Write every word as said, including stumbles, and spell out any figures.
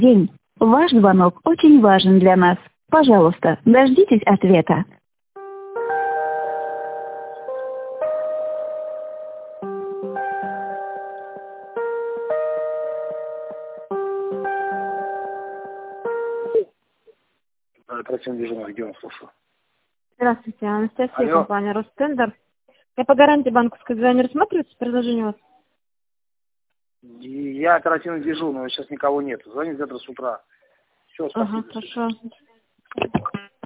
День. Ваш звонок очень важен для нас. Пожалуйста, дождитесь ответа. Оперативный дежурный регион, слушаю. Здравствуйте, Анастасия, Алло. компания Ростендер. Я по гарантии банковской звоню. Рассматривается предложение у вас? И Я оперативный дежурный, но сейчас никого нет. Звонить завтра с утра. Все, спасибо. Ага, хорошо.